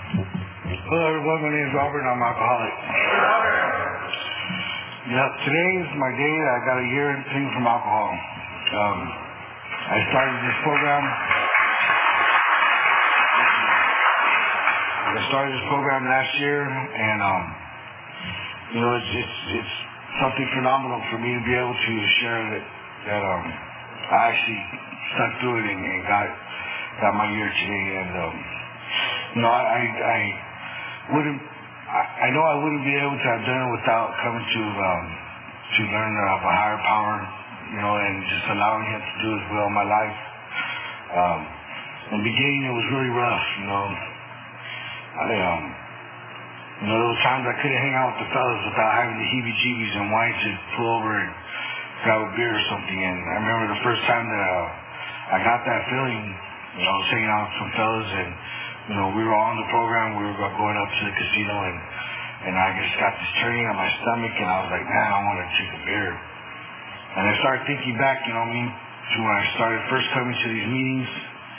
Hello everyone, my name is Robert and I'm an alcoholic. Yeah, today is my day that I got a year clean from alcohol. I started this program. Last year, and it's something phenomenal for me to be able to share that I actually stuck through it and got my year today. And I know I wouldn't be able to have done it without coming to learn of a higher power, and just allowing Him to do His will in my life. In the beginning, it was really rough, there were times I couldn't hang out with the fellas without having the heebie-jeebies and wanting to pull over and grab a beer or something. And I remember the first time that I got that feeling, I was hanging out with some fellas, and we were all on the program. We were going up to the casino, and I just got this turning on my stomach, and I was like, man, I want to take a beer. And I started thinking back, to when I started first coming to these meetings,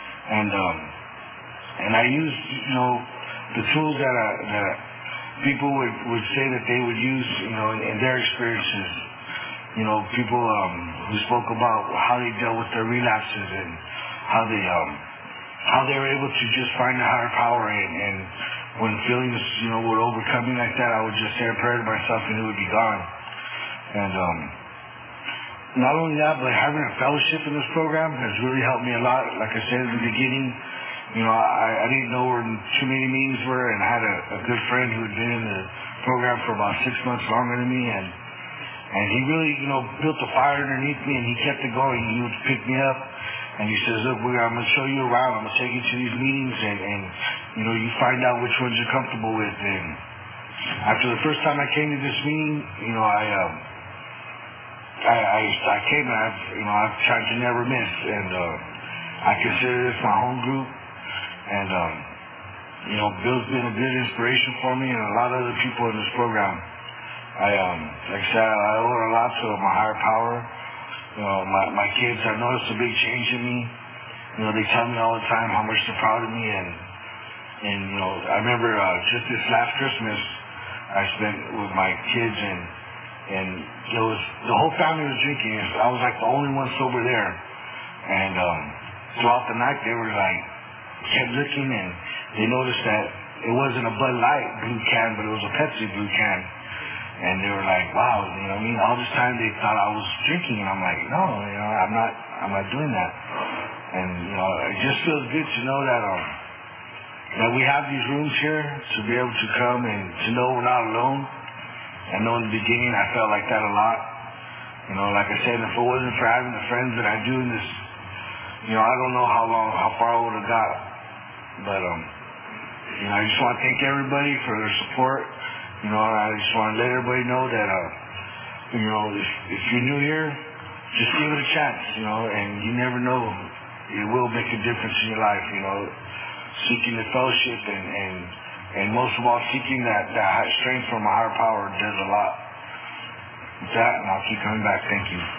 and I used, the tools that people would say that they would use, in their experiences. People who spoke about how they dealt with their relapses and how they were able to just find a higher power, and when feelings, would overcome me like that, I would just say a prayer to myself and it would be gone. And not only that, but having a fellowship in this program has really helped me a lot. Like I said at the beginning, I didn't know where too many meetings were, and I had a good friend who had been in the program for about 6 months longer than me, and he really, built a fire underneath me, and he kept it going. He would pick me up, and he says, look, I'm going to show you around. I'm going to take you to these meetings, and you find out which ones you're comfortable with. And after the first time I came to this meeting, I came, and I've tried to never miss, and I consider this my home group. And, Bill's been a good inspiration for me and a lot of other people in this program. Like I said, I owe a lot to my higher power. My kids have noticed a big change in me. They tell me all the time how much they're proud of me. And I remember just this last Christmas, I spent with my kids, and the whole family was drinking. I was like the only one sober there. And throughout the night, they were like, kept looking, and they noticed that it wasn't a Bud Light blue can, but it was a Pepsi blue can. And they were like, wow, all this time they thought I was drinking, and I'm like, no, I'm not doing that. And it just feels good to know that we have these rooms here to be able to come and to know we're not alone. I know in the beginning I felt like that a lot. Like I said, if it wasn't for having the friends that I do in this, I don't know how far I would have got. But, I just want to thank everybody for their support. I just want to let everybody know that, if you're new here, just give it a chance, and you never know. It will make a difference in your life, seeking the fellowship and most of all, seeking that strength from a higher power does a lot. With that, and I'll keep coming back. Thank you.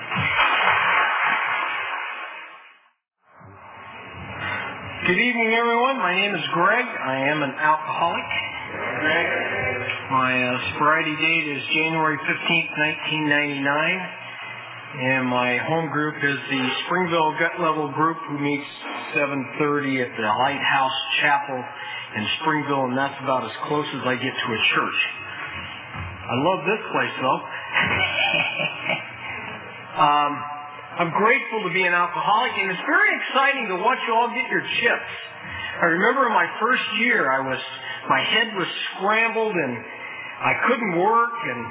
Good evening, everyone. My name is Greg. I am an alcoholic. My sobriety date is January 15th, 1999. And my home group is the Springville Gut Level group, who meets 7:30 at the Lighthouse Chapel in Springville, and that's about as close as I get to a church. I love this place, though. I'm grateful to be an alcoholic, and it's very exciting to watch you all get your chips. I remember in my first year, my head was scrambled, and I couldn't work, and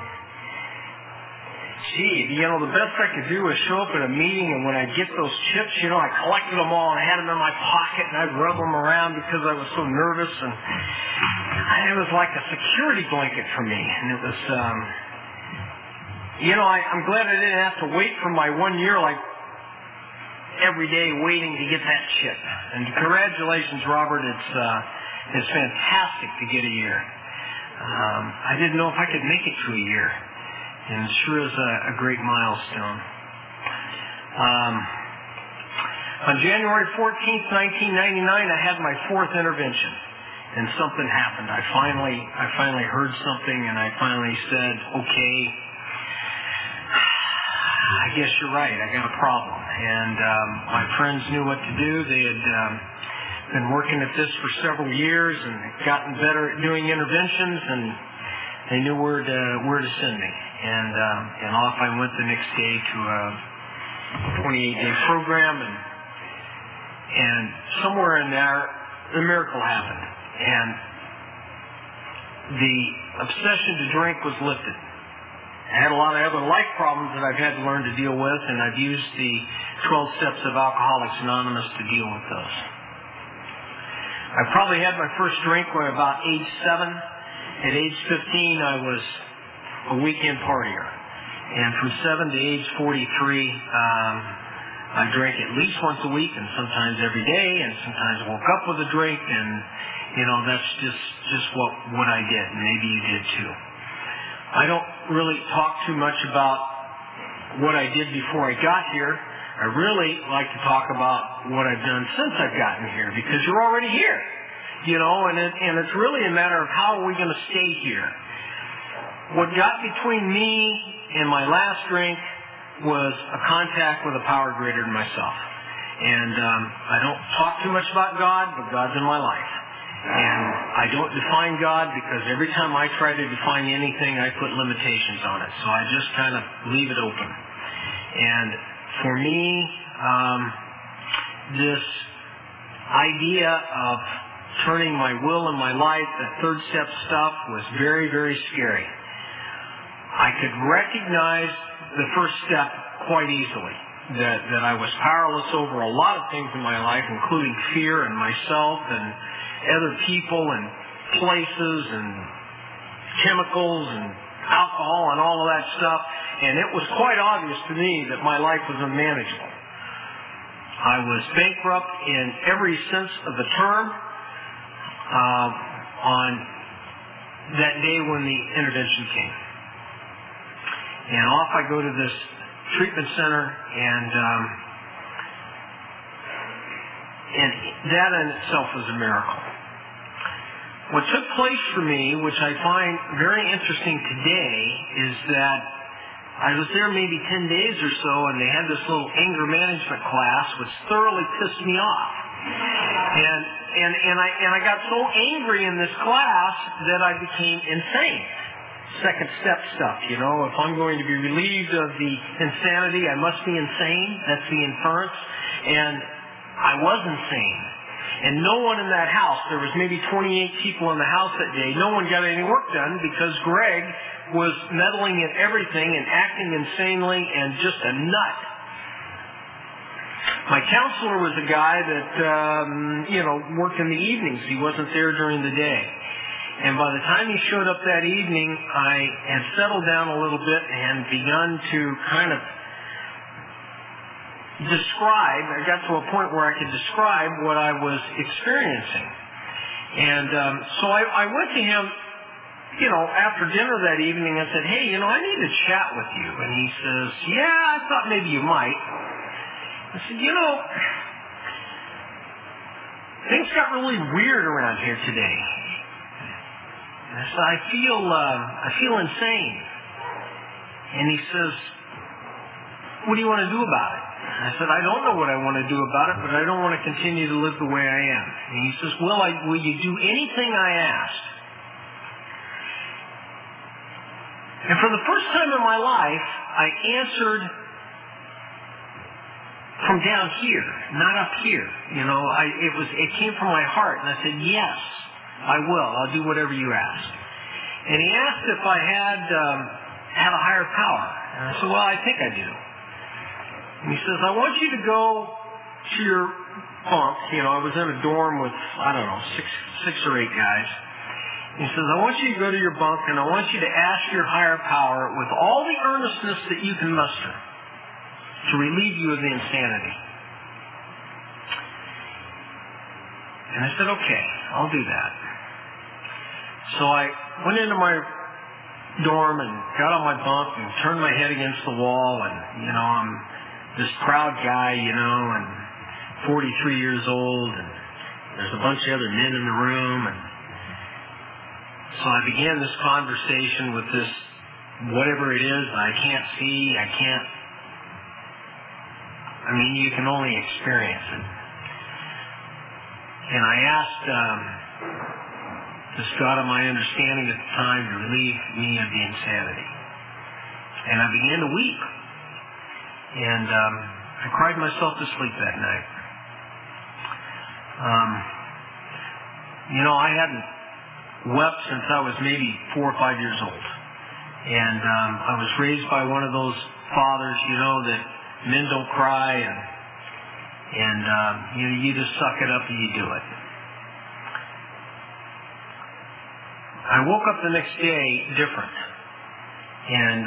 the best I could do was show up at a meeting, and when I'd get those chips, I collected them all and I had them in my pocket, and I'd rub them around because I was so nervous, and it was like a security blanket for me, and it was, I'm glad I didn't have to wait for my 1 year, like every day waiting to get that chip. And congratulations, Robert. It's fantastic to get a year. I didn't know if I could make it to a year, and it sure is a great milestone. On January 14th, 1999, I had my fourth intervention. and something happened. I finally heard something, and I finally said, okay, I guess you're right, I got a problem. And my friends knew what to do. They had been working at this for several years and gotten better at doing interventions, and they knew where to send me. And off I went the next day to a 28-day program, and somewhere in there, the miracle happened. And the obsession to drink was lifted. I had a lot of other life problems that I've had to learn to deal with, and I've used the 12 steps of Alcoholics Anonymous to deal with those. I probably had my first drink when I was about age 7. At age 15, I was a weekend partier. And from 7 to age 43, I drank at least once a week, and sometimes every day, and sometimes woke up with a drink, and that's just what I did, and maybe you did too. I don't really talk too much about what I did before I got here. I really like to talk about what I've done since I've gotten here, because you're already here, and it's really a matter of how are we going to stay here. What got between me and my last drink was a contact with a power greater than myself. And I don't talk too much about God, but God's in my life. And I don't define God, because every time I try to define anything, I put limitations on it. So I just kind of leave it open. And for me, this idea of turning my will and my life, that third step stuff, was very, very scary. I could recognize the first step quite easily, that I was powerless over a lot of things in my life, including fear and myself and other people and places and chemicals and alcohol and all of that stuff, and it was quite obvious to me that my life was unmanageable. I was bankrupt in every sense of the term on that day when the intervention came. And off I go to this treatment center, and that in itself was a miracle. What took place for me, which I find very interesting today, is that I was there maybe 10 days or so, and they had this little anger management class, which thoroughly pissed me off. And I got so angry in this class that I became insane. Second step stuff, if I'm going to be relieved of the insanity, I must be insane. That's the inference. And I was insane. And no one in that house, there was maybe 28 people in the house that day, no one got any work done because Greg was meddling in everything and acting insanely and just a nut. My counselor was a guy that, worked in the evenings. He wasn't there during the day. And by the time he showed up that evening, I had settled down a little bit and begun to kind of describe, I got to a point where I could describe what I was experiencing. And so I went to him, after dinner that evening, I said, hey, I need to chat with you. And he says, yeah, I thought maybe you might. I said, things got really weird around here today. I said, I feel insane. And he says, what do you want to do about it? I said, I don't know what I want to do about it, but I don't want to continue to live the way I am. And he says, will you do anything I ask? And for the first time in my life, I answered from down here, not up here. It came from my heart, and I said, yes, I will. I'll do whatever you ask. And he asked if I had a higher power. And I said, well, I think I do. And he says, I want you to go to your bunk. I was in a dorm with, six or eight guys. And he says, I want you to go to your bunk, and I want you to ask your higher power with all the earnestness that you can muster to relieve you of the insanity. And I said, okay, I'll do that. So I went into my dorm and got on my bunk and turned my head against the wall, and, I'm this proud guy, and 43 years old, and there's a bunch of other men in the room, and So I began this conversation with this, whatever it is, I can't see, you can only experience it. And I asked this God of my understanding at the time to relieve me of the insanity. And I began to weep. And I cried myself to sleep that night. I hadn't wept since I was maybe 4 or 5 years old. And I was raised by one of those fathers, that men don't cry, and you just suck it up and you do it. I woke up the next day different. And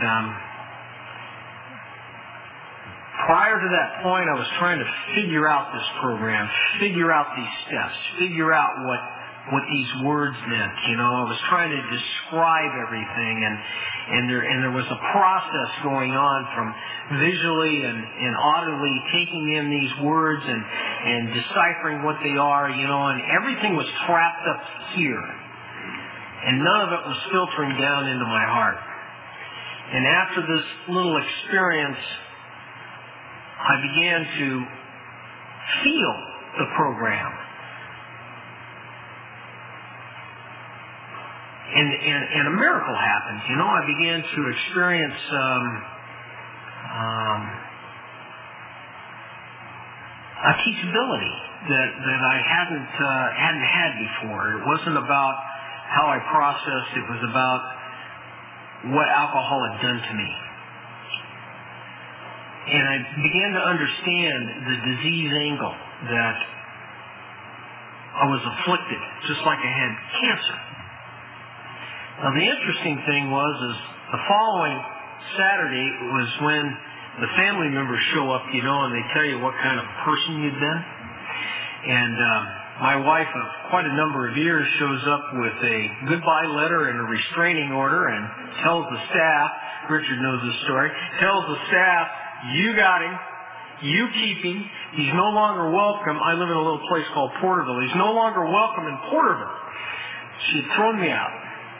prior to that point, I was trying to figure out this program, figure out these steps, figure out what these words meant. I was trying to describe everything, and there was a process going on from visually and audibly taking in these words and deciphering what they are, and everything was trapped up here. And none of it was filtering down into my heart. And after this little experience, I began to feel the program. And a miracle happened. I began to experience a teachability that I hadn't had before. It wasn't about how I processed. It was about what alcohol had done to me. And I began to understand the disease angle, that I was afflicted, just like I had cancer. Now, the interesting thing is the following Saturday was when the family members show up, and they tell you what kind of person you've been. And my wife of quite a number of years shows up with a goodbye letter and a restraining order and tells the staff, Richard knows this story, tells the staff, you got him, you keep him, he's no longer welcome. I live in a little place called Porterville. He's no longer welcome in Porterville. She had thrown me out.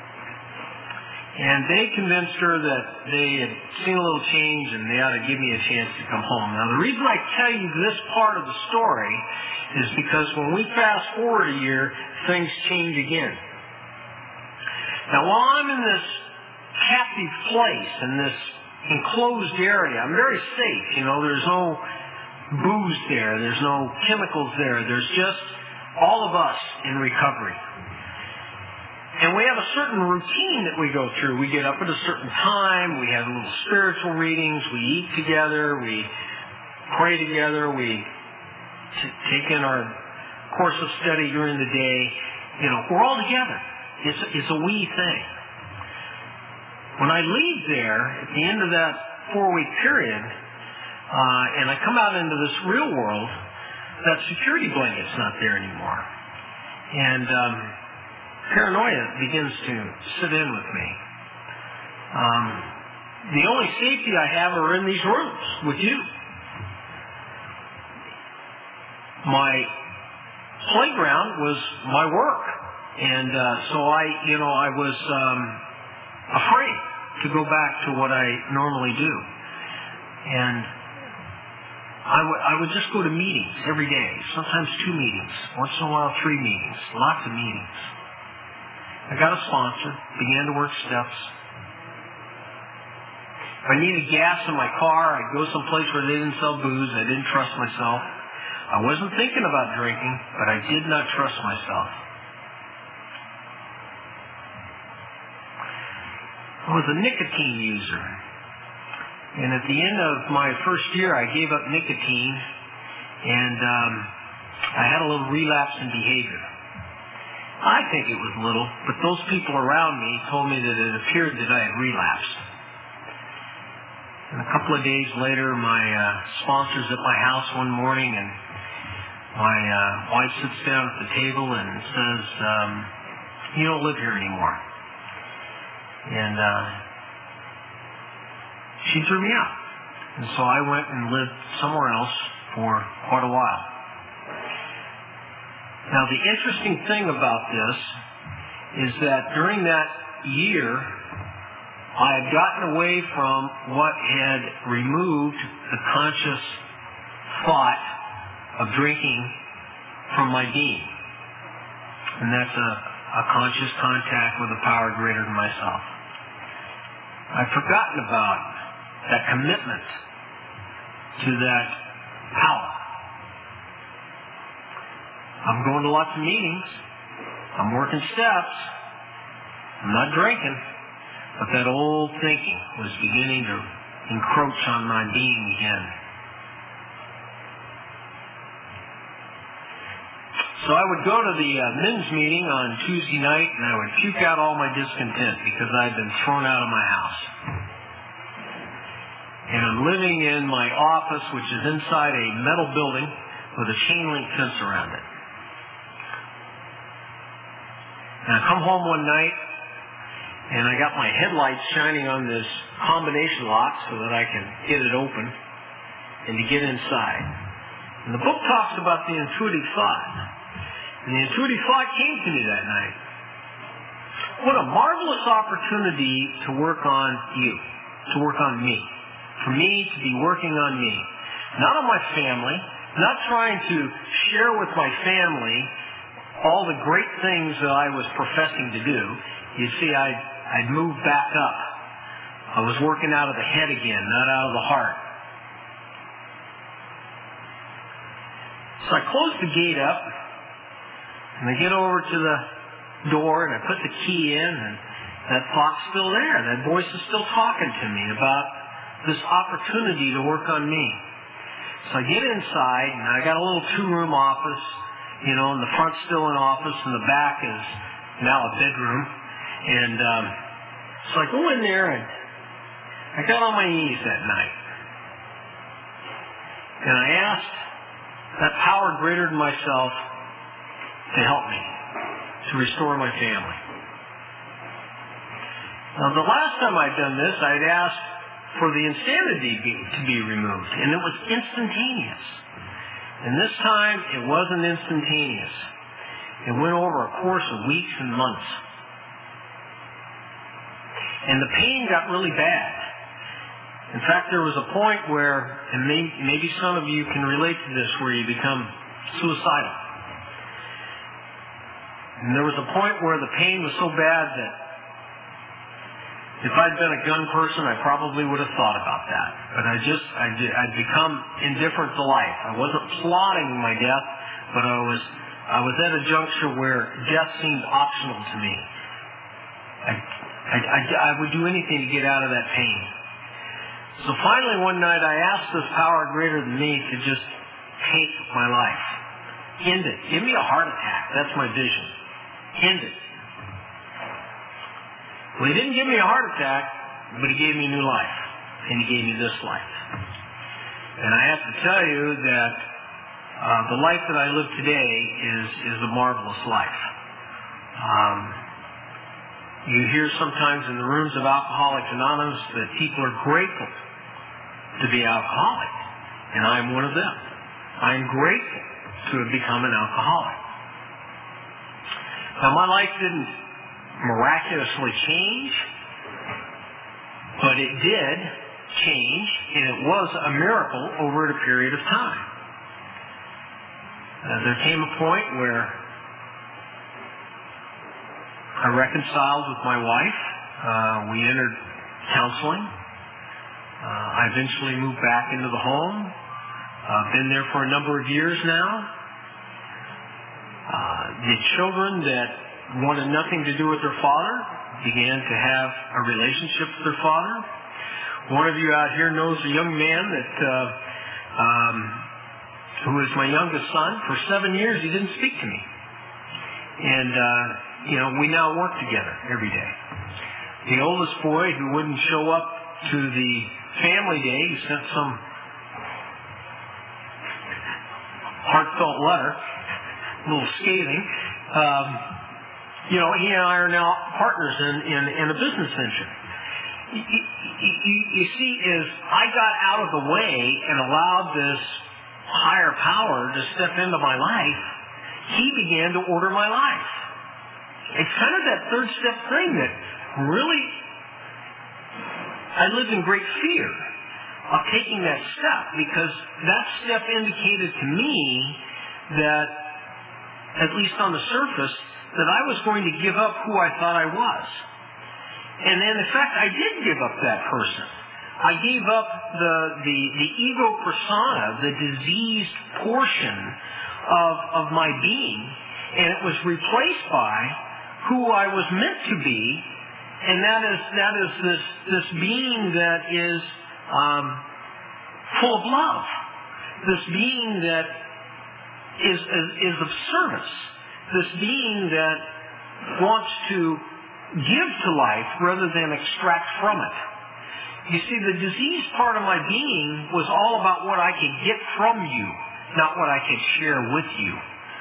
And they convinced her that they had seen a little change and they ought to give me a chance to come home. Now, the reason I tell you this part of the story is because when we fast forward a year, things change again. Now, while I'm in this captive place, in this enclosed area, I'm very safe. There's no booze there. There's no chemicals there. There's just all of us in recovery. And we have a certain routine that we go through. We get up at a certain time. We have little spiritual readings. We eat together. We pray together. We take in our course of study during the day. We're all together. It's a we thing. When I leave there at the end of that 4-week period, and I come out into this real world, that security blanket's not there anymore. And paranoia begins to sit in with me. The only safety I have are in these rooms with you. My playground was my work, and so I was afraid to go back to what I normally do. And I would just go to meetings every day, sometimes 2 meetings, once in a while 3 meetings, lots of meetings. I got a sponsor, began to work steps. If I needed gas in my car, I'd go someplace where they didn't sell booze. I didn't trust myself. I wasn't thinking about drinking, but I did not trust myself. I was a nicotine user. And at the end of my first year, I gave up nicotine, and I had a little relapse in behavior. I think it was little, but those people around me told me that it appeared that I had relapsed. And a couple of days later, my sponsor's at my house one morning, and my wife sits down at the table and says, you don't live here anymore. And she threw me out. And so I went and lived somewhere else for quite a while. Now, the interesting thing about this is that during that year, I had gotten away from what had removed the conscious thought of drinking from my being. And that's a conscious contact with a power greater than myself. I've forgotten about that commitment to that power. I'm going to lots of meetings. I'm working steps. I'm not drinking. But that old thinking was beginning to encroach on my being again. So I would go to the men's meeting on Tuesday night, and I would puke out all my discontent because I'd been thrown out of my house. And I'm living in my office, which is inside a metal building with a chain link fence around it. And I come home one night, and I got my headlights shining on this combination lock so that I can get it open and to get inside. And the book talks about the intuitive thought. And the intuitive thought came to me that night. What a marvelous opportunity to work on you, to work on me. For me to be working on me. Not on my family, not trying to share with my family all the great things that I was professing to do. You see, I'd moved back up. I was working out of the head again, not out of the heart. So I closed the gate up, and I get over to the door, and I put the key in, and that thought's still there. That voice is still talking to me about this opportunity to work on me. So I get inside, and I got a little two-room office, and the front's still an office, and the back is now a bedroom. And so I go in there, and I got on my knees that night. And I asked that power greater than myself to help me, to restore my family. Now, the last time I'd done this, I'd asked for the insanity to be removed, and it was instantaneous. And this time, it wasn't instantaneous. It went over a course of weeks and months. And the pain got really bad. In fact, there was a point where, and maybe some of you can relate to this, where you become suicidal. And there was a point where the pain was so bad that if I'd been a gun person, I probably would have thought about that. But I'd become indifferent to life. I wasn't plotting my death, but I was at a juncture where death seemed optional to me. I would do anything to get out of that pain. So finally one night I asked this power greater than me to just take my life. End it. Give me a heart attack. That's my vision. End it. Well, he didn't give me a heart attack, but he gave me new life. And he gave me this life. And I have to tell you that the life that I live today is a marvelous life. You hear sometimes in the rooms of Alcoholics Anonymous that people are grateful to be alcoholic. And I'm one of them. I'm grateful to have become an alcoholic. Now, my life didn't miraculously change, but it did change, and it was a miracle over a period of time. There came a point where I reconciled with my wife. We entered counseling. I eventually moved back into the home. I've been there for a number of years now. The children that wanted nothing to do with their father began to have a relationship with their father. One of you out here knows a young man that who is my youngest son. For 7 years, he didn't speak to me. And, we now work together every day. The oldest boy who wouldn't show up to the family day, he sent some heartfelt letter, a little scathing. He and I are now partners in a business venture. You see, as I got out of the way and allowed this higher power to step into my life, he began to order my life. it's kind of that third step thing that really, I lived in great fear of taking that step, because that step indicated to me that, at least on the surface, that I was going to give up who I thought I was. And in fact, I did give up that person. I gave up the ego persona, the diseased portion of my being, and it was replaced by who I was meant to be, and that is this being that is full of love, this being that is of service, this being that wants to give to life rather than extract from it. You see, the diseased part of my being was all about what I could get from you, not what I could share with you.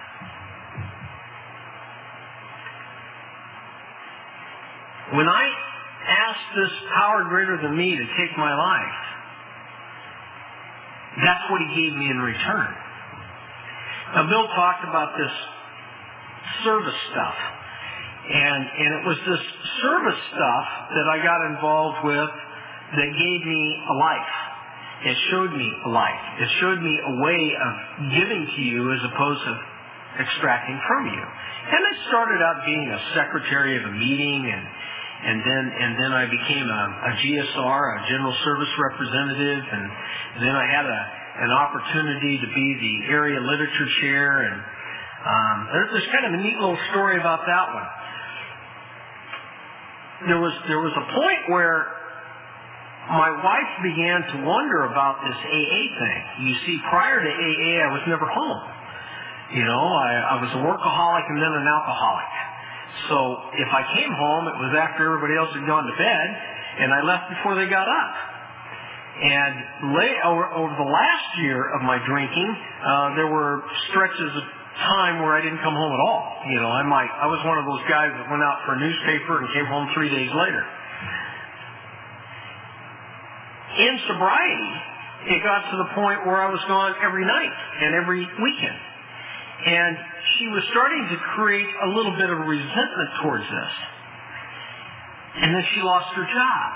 When I asked this power greater than me to take my life, that's what he gave me in return. Now, Bill talked about this service stuff. And it was this service stuff that I got involved with that gave me a life. It showed me a life. It showed me a way of giving to you as opposed to extracting from you. And I started out being a secretary of a meeting, and then I became a GSR, a General Service Representative, and then I had an opportunity to be the area literature chair, and there's kind of a neat little story about that one. There was a point where my wife began to wonder about this AA thing. You see, prior to AA, I was never home. You know, I was a workaholic and then an alcoholic. So if I came home, it was after everybody else had gone to bed, and I left before they got up. And over the last year of my drinking, there were stretches of time where I didn't come home at all. You know, I was one of those guys that went out for a newspaper and came home 3 days later. In sobriety, it got to the point where I was gone every night and every weekend. And she was starting to create a little bit of resentment towards this. And then she lost her job.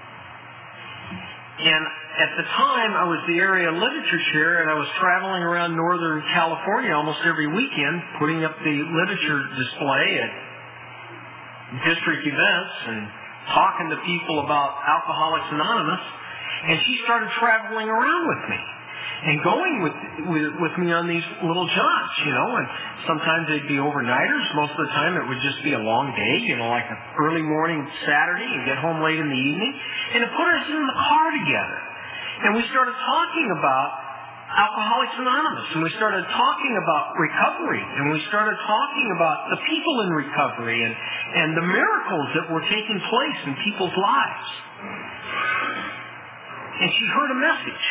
And at the time, I was the area literature chair, and I was traveling around Northern California almost every weekend, putting up the literature display at district events and talking to people about Alcoholics Anonymous. And she started traveling around with me and going with me on these little jaunts, you know. And sometimes they'd be overnighters. Most of the time, it would just be a long day, you know, like an early morning Saturday, and get home late in the evening. And it put us in the car together. And we started talking about Alcoholics Anonymous, and we started talking about recovery, and we started talking about the people in recovery and the miracles that were taking place in people's lives. And she heard a message.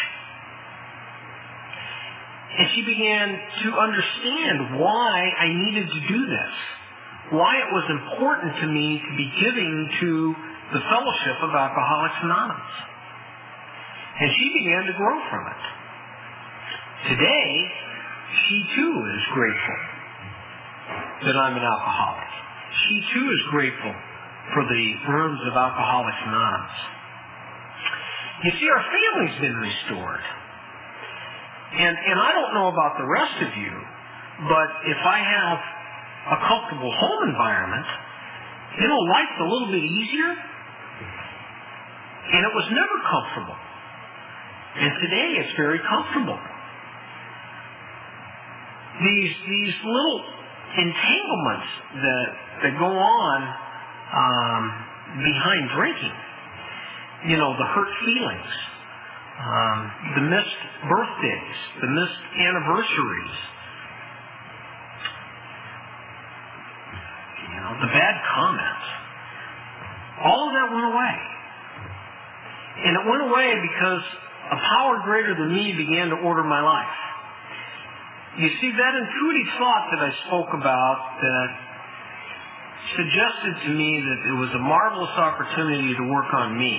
And she began to understand why I needed to do this, why it was important to me to be giving to the Fellowship of Alcoholics Anonymous. And she began to grow from it. Today, she too is grateful that I'm an alcoholic. She too is grateful for the rooms of Alcoholics Anonymous. You see, our family's been restored. And I don't know about the rest of you, but if I have a comfortable home environment, you know, life's a little bit easier. And it was never comfortable. And today it's very comfortable. These little entanglements that go on behind drinking, you know, the hurt feelings, the missed birthdays, the missed anniversaries, you know, the bad comments, all of that went away. And it went away because a power greater than me began to order my life. You see, that intuitive thought that I spoke about that suggested to me that it was a marvelous opportunity to work on me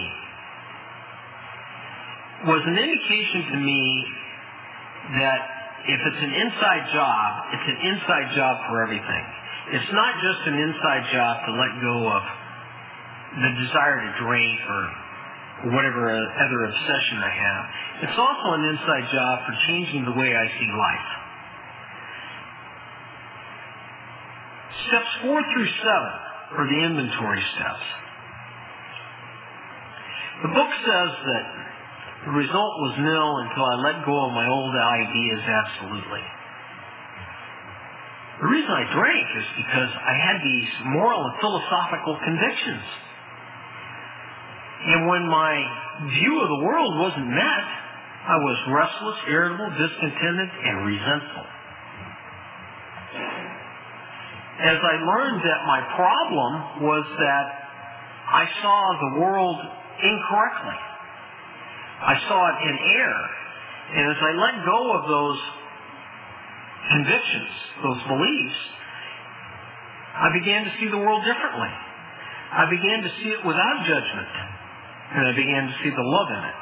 was an indication to me that if it's an inside job, it's an inside job for everything. it's not just an inside job to let go of the desire to drink or whatever other obsession I have. It's also an inside job for changing the way I see life. Steps 4 through 7 are the inventory steps. The book says that the result was nil until I let go of my old ideas absolutely. The reason I drank is because I had these moral and philosophical convictions. And when my view of the world wasn't met, I was restless, irritable, discontented, and resentful. As I learned that my problem was that I saw the world incorrectly. I saw it in error. And as I let go of those convictions, those beliefs, I began to see the world differently. I began to see it without judgment. And I began to see the love in it.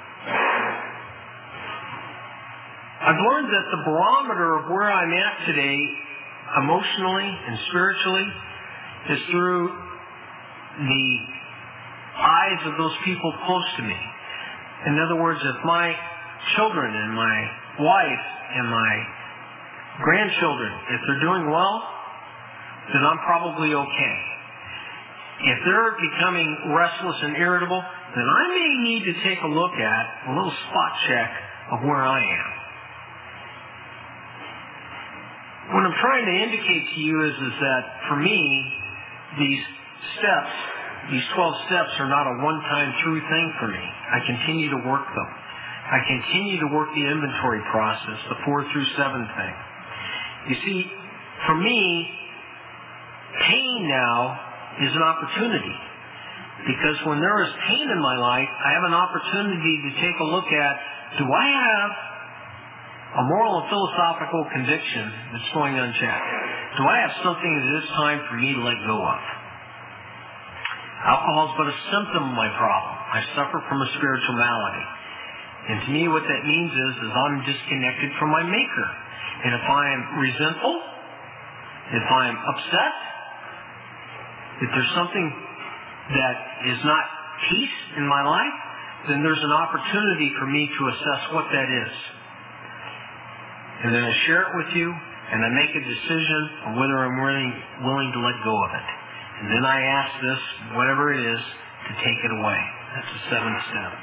I've learned that the barometer of where I'm at today, emotionally and spiritually, is through the eyes of those people close to me. In other words, if my children and my wife and my grandchildren, if they're doing well, then I'm probably okay. If they're becoming restless and irritable, then I may need to take a look at a little spot check of where I am. What I'm trying to indicate to you is that for me, these steps, these 12 steps are not a one-time through thing for me. I continue to work them. I continue to work the inventory process, the 4 through 7 thing. You see, for me, pain now is an opportunity. Because when there is pain in my life, I have an opportunity to take a look at, do I have a moral and philosophical conviction that's going unchecked? Do I have something that it is time for me to let go of? Alcohol is but a symptom of my problem. I suffer from a spiritual malady. And to me what that means is I'm disconnected from my Maker. And if I am resentful, if I am upset, if there's something that is not peace in my life, then there's an opportunity for me to assess what that is. And then I share it with you, and I make a decision on whether I'm willing to let go of it. And then I ask this, whatever it is, to take it away. That's the 7th step.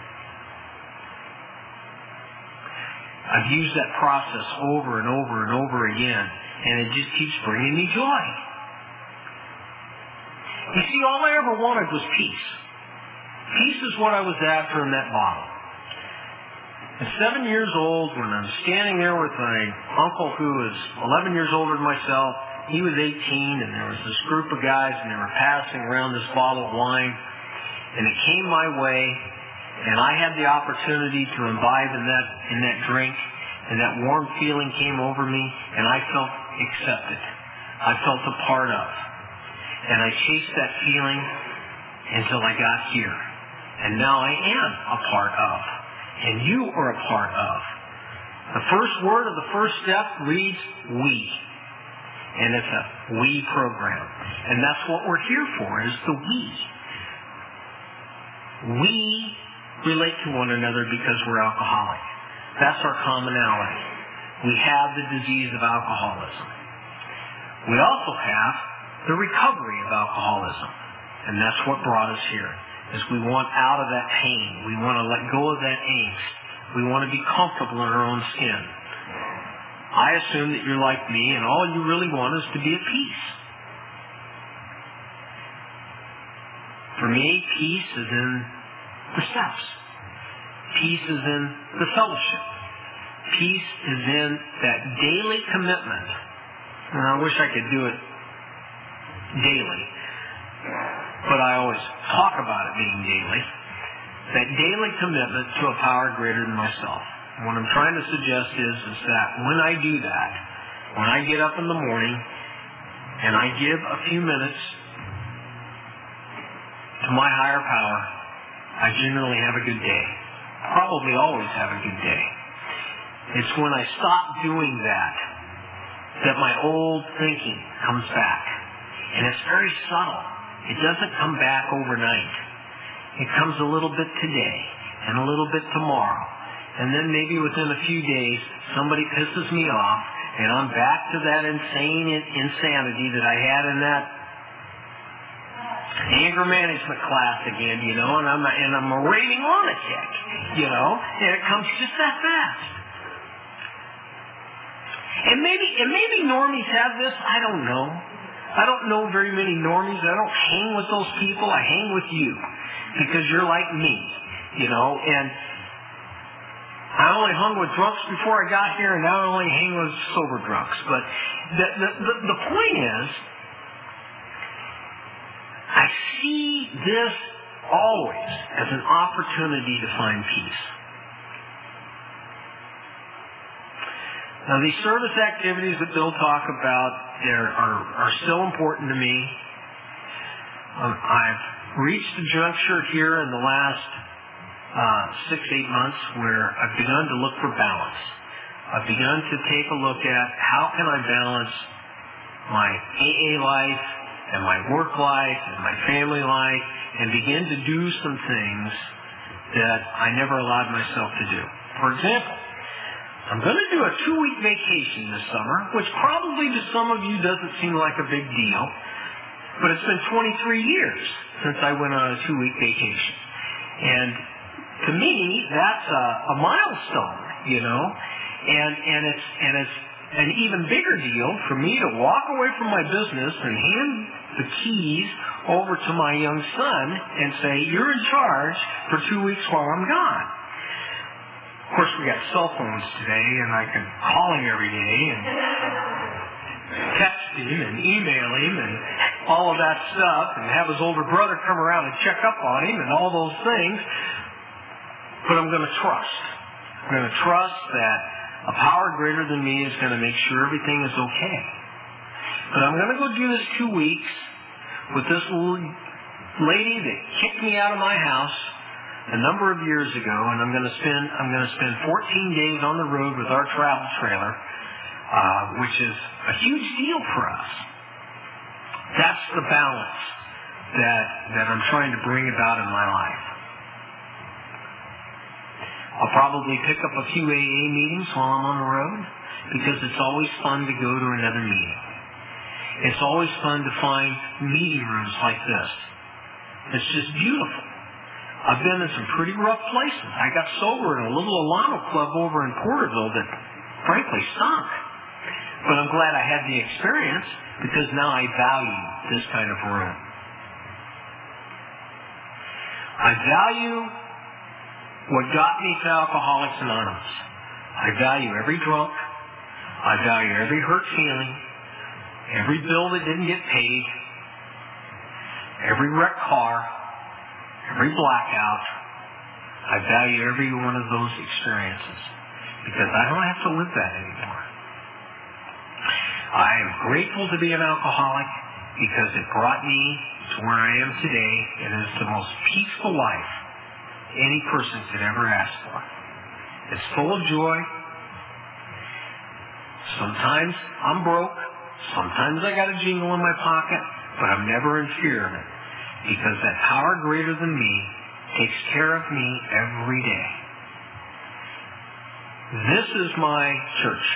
I've used that process over and over and over again, and it just keeps bringing me joy. You see, all I ever wanted was peace. Peace is what I was after in that bottle. At 7 years old, when I'm standing there with my uncle who is 11 years older than myself, he was 18, and there was this group of guys, and they were passing around this bottle of wine, and it came my way, and I had the opportunity to imbibe in that drink, and that warm feeling came over me, and I felt accepted. I felt a part of. And I chased that feeling until I got here. And now I am a part of. And you are a part of. The first word of the first step reads, we. And it's a we program. And that's what we're here for, is the we. We relate to one another because we're alcoholic. That's our commonality. We have the disease of alcoholism. We also have the recovery of alcoholism. And that's what brought us here, is we want out of that pain. We want to let go of that angst. We want to be comfortable in our own skin. I assume that you're like me, and all you really want is to be at peace. For me, peace is in the steps. Peace is in the fellowship. Peace is in that daily commitment. And I wish I could do it daily, but I always talk about it being daily. That daily commitment to a power greater than myself. And what I'm trying to suggest is that when I do that, when I get up in the morning and I give a few minutes to my higher power, I generally have a good day. Probably always have a good day. It's when I stop doing that that my old thinking comes back. And it's very subtle. It doesn't come back overnight. It comes a little bit today and a little bit tomorrow. And then maybe within a few days, somebody pisses me off, and I'm back to that insanity that I had in that anger management class again, and I'm a raving lunatic, and it comes just that fast. And maybe normies have this. I don't know. I don't know very many normies. I don't hang with those people. I hang with you because you're like me, and I only hung with drunks before I got here, and now I only hang with sober drunks. But the point is, I see this always as an opportunity to find peace. Now, these service activities that Bill talked about are still important to me. I've reached a juncture here in the last 6-8 months where I've begun to look for balance. I've begun to take a look at how can I balance my AA life and my work life and my family life and begin to do some things that I never allowed myself to do. For example, I'm going to do a 2-week vacation this summer, which probably to some of you doesn't seem like a big deal, but it's been 23 years since I went on a 2-week vacation. And to me, that's a milestone, and it's an even bigger deal for me to walk away from my business and hand the keys over to my young son and say, you're in charge for 2 weeks while I'm gone. Of course, we got cell phones today, and I can call him every day and text him and email him and all of that stuff and have his older brother come around and check up on him and all those things. But I'm going to trust. I'm going to trust that a power greater than me is going to make sure everything is okay. But I'm going to go do this 2 weeks with this little lady that kicked me out of my house a number of years ago, and I'm going to spend 14 days on the road with our travel trailer, which is a huge deal for us. That's the balance that I'm trying to bring about in my life. I'll probably pick up a few AA meetings while I'm on the road because it's always fun to go to another meeting. It's always fun to find meeting rooms like this. It's just beautiful. I've been in some pretty rough places. I got sober in a little Alano club over in Porterville that frankly stunk. But I'm glad I had the experience because now I value this kind of room. I value what got me to Alcoholics Anonymous. I value every drunk. I value every hurt feeling. Every bill that didn't get paid. Every wrecked car. Every blackout. I value every one of those experiences because I don't have to live that anymore. I am grateful to be an alcoholic because it brought me to where I am today. It is the most peaceful life any person could ever ask for. It's full of joy. Sometimes I'm broke. Sometimes I got a jingle in my pocket, but I'm never in fear of it because that power greater than me takes care of me every day. This is my church.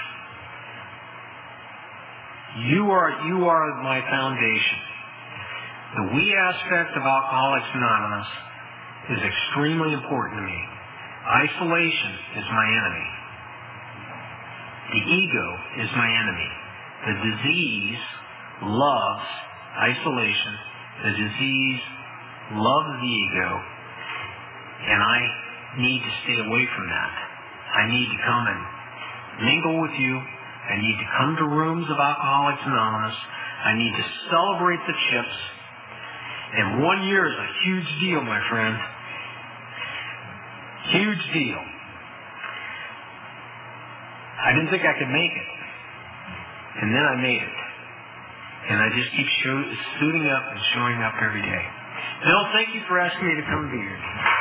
You are my foundation. The we aspect of Alcoholics Anonymous is extremely important to me. Isolation is my enemy. The ego is my enemy. The disease loves isolation. The disease loves the ego. And I need to stay away from that. I need to come and mingle with you. I need to come to rooms of Alcoholics Anonymous. I need to celebrate the chips. And 1 year is a huge deal, my friend. Huge deal. I didn't think I could make it. And then I made it. And I just keep suiting up and showing up every day. Bill, thank you for asking me to come be here.